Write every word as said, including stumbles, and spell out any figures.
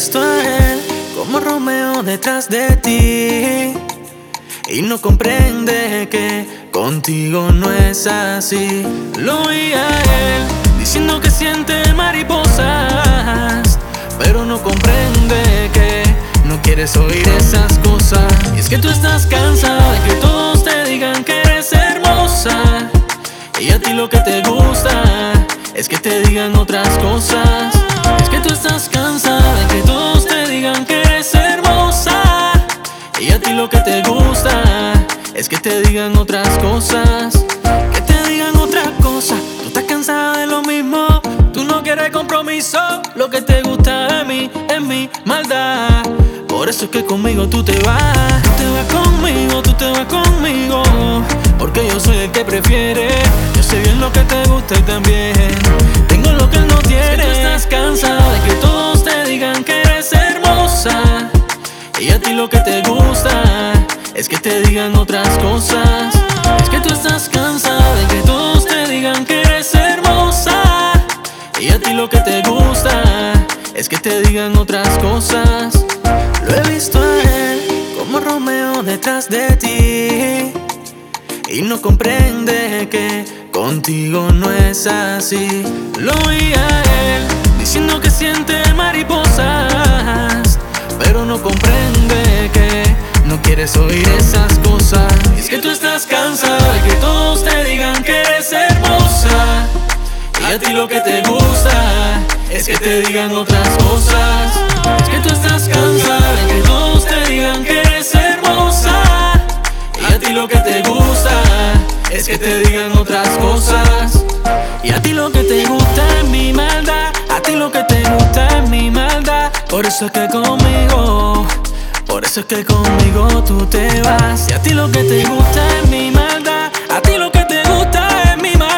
visto a él como Romeo detrás de ti y no comprende que contigo no es así. Lo oí a él diciendo que siente mariposas, pero no comprende que no quieres oír esas cosas. Y es que tú estás cansada de que todos te digan que eres hermosa, y a ti lo que te gusta es que te digan otras cosas. Es que tú estás cansada de que todos te digan que eres hermosa, y a ti lo que te gusta es que te digan otras cosas. Que te digan otra cosa. Tú estás cansada de lo mismo. Tú no quieres compromiso. Lo que te gusta de mí es mi maldad. Por eso es que conmigo tú te vas. Tú te vas conmigo, tú te vas conmigo, porque yo soy el que prefiere. Yo sé bien lo que te gusta y también tengo lo que él no tiene. Es que tú estás cansada de que todos te digan que eres hermosa, y a ti lo que te gusta es que te digan otras cosas. Es que tú estás cansada de que todos te digan que eres hermosa, y a ti lo que te gusta es que te digan otras cosas. Lo he visto a él como Romeo detrás de ti y no comprende que contigo no es así. Lo oí a él diciendo que siente mariposas, pero no comprende que no quieres oír esas cosas. Y es que tú estás cansada de que todos te digan que eres hermosa, y a ti lo que te gusta es que te digan otras cosas. Es que tú estás cansada de que todos te digan que eres hermosa, y a ti lo que te gusta es que te digan otras cosas. Y a ti lo que te gusta es mi maldad, a ti lo que te gusta es mi maldad. Por eso es que conmigo, por eso es que conmigo tú te vas. Y a ti lo que te gusta es mi maldad, a ti lo que te gusta es mi maldad.